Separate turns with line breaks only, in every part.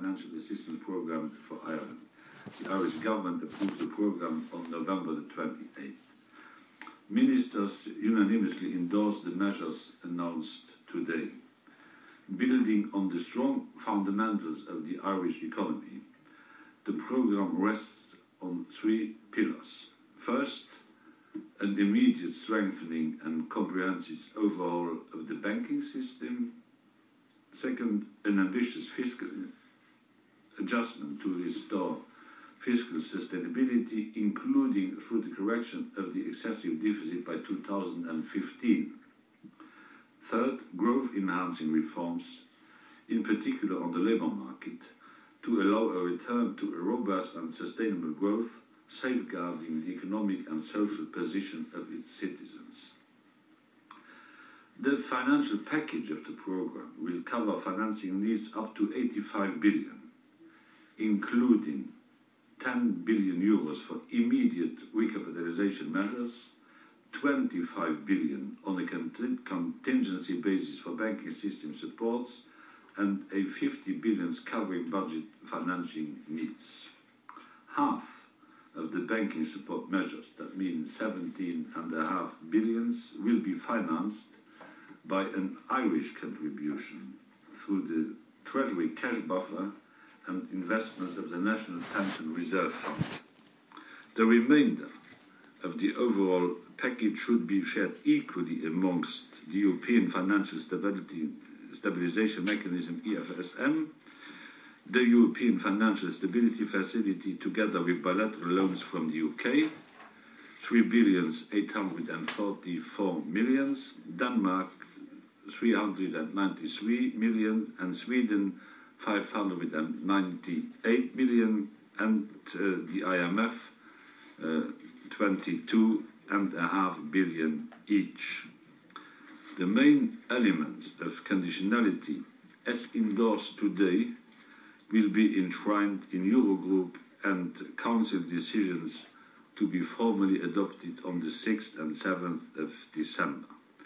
financial assistance programme for Ireland. The Irish government approved the programme on November the 28th. Ministers unanimously endorsed the measures announced today. Building on the strong fundamentals of the Irish economy, the programme rests on three pillars. First, an immediate strengthening and comprehensive overhaul of the banking system. Second, an ambitious fiscal adjustment to restore fiscal sustainability, including through the correction of the excessive deficit by 2015. Third, growth-enhancing reforms, in particular on the labour market, to allow a return to a robust and sustainable growth, safeguarding the economic and social position of its citizens. The financial package of the programme will cover financing needs up to 85 billion, including 10 billion euros for immediate recapitalisation measures, 25 billion on a contingency basis for banking system supports, and a 50 billion covering budget financing needs. Half of the banking support measures, that means 17.5 billion, will be financed by an Irish contribution through the Treasury cash buffer and investment of the National Pension Reserve Fund. The remainder of the overall package should be shared equally amongst the European Financial Stabilisation Mechanism, EFSM, the European Financial Stability Facility, together with bilateral loans from the UK, 3,844 million, Denmark 393 million, and Sweden 598 million, and the IMF 22.5 billion each. The main elements of conditionality, as endorsed today, will be enshrined in Eurogroup and Council decisions to be formally adopted on the 6th and 7th of December.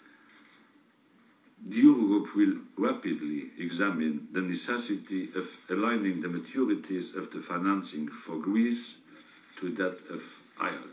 The Eurogroup will rapidly examine the necessity of aligning the maturities of the financing for Greece to that of Ireland.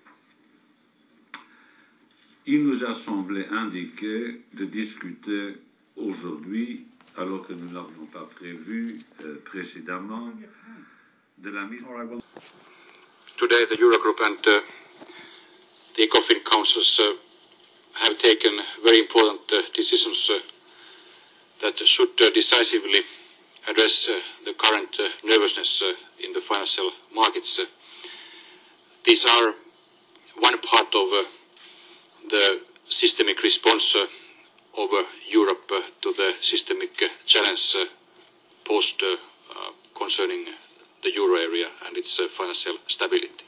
Il nous a semblé indiqué de discuter aujourd'hui, alors que nous ne l'avions pas prévu précédemment, de la mise.
Today the Eurogroup and the ECOFIN councils have taken very important decisions that should decisively address the current nervousness in the financial markets. These are one part of the systemic response of Europe to the systemic challenge posed concerning the euro area and its financial stability.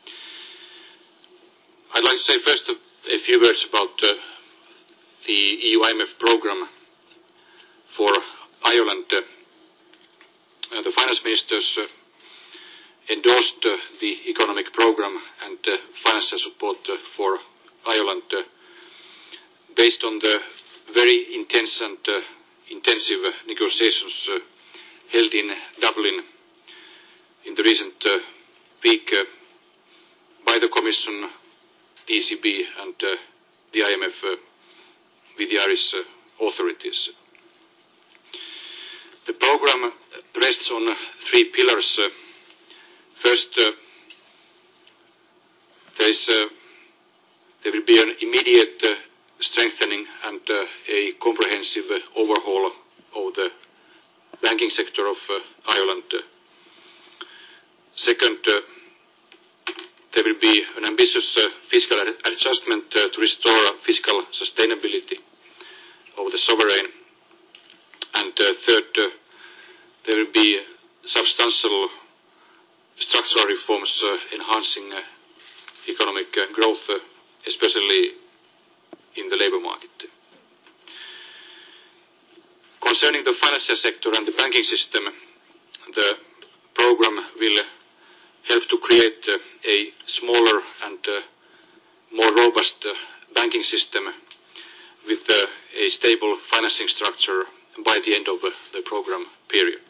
I'd like to say first a few words about the EU-IMF programme for Ireland. The finance ministers endorsed the economic programme and financial support for Ireland based on the very intense and intensive negotiations held in Dublin in the recent week by the Commission, the ECB and the IMF with the Irish authorities. The programme rests on three pillars. First, there will be an immediate strengthening and a comprehensive overhaul of the banking sector of Ireland. Second, there will be an ambitious fiscal adjustment to restore fiscal sustainability of the sovereign. And third, there will be substantial structural reforms enhancing economic growth, especially in the labour market. Concerning the financial sector and the banking system, the programme will help to create a smaller and more robust banking system with a stable financing structure by the end of the programme period.